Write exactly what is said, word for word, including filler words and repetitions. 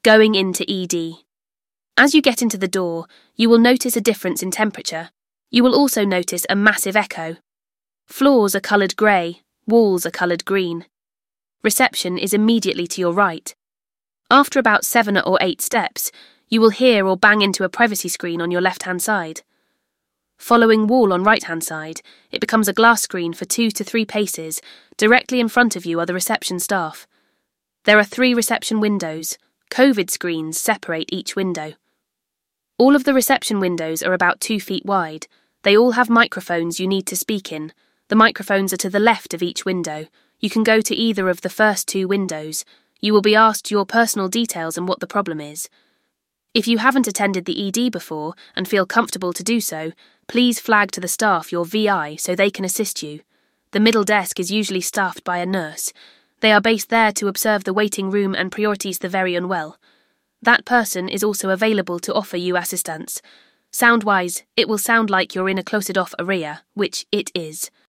Going into E D. As you get into the door, you will notice a difference in temperature. You will also notice a massive echo. Floors are coloured grey, walls are coloured green. Reception is immediately to your right. After about seven or eight steps, you will hear or bang into a privacy screen on your left-hand side. Following wall on right-hand side, it becomes a glass screen for two to three paces. Directly in front of you are the reception staff. There are three reception windows. COVID screens separate each window. All of the reception windows are about two feet wide. They all have microphones you need to speak in. The microphones are to the left of each window. You can go to either of the first two windows. You will be asked your personal details and what the problem is. If you haven't attended the E D before and feel comfortable to do so, please flag to the staff your V I so they can assist you. The middle desk is usually staffed by a nurse. They are based there to observe the waiting room and priorities the very unwell. That person is also available to offer you assistance. Sound-wise, it will sound like you're in a closed-off area, which it is.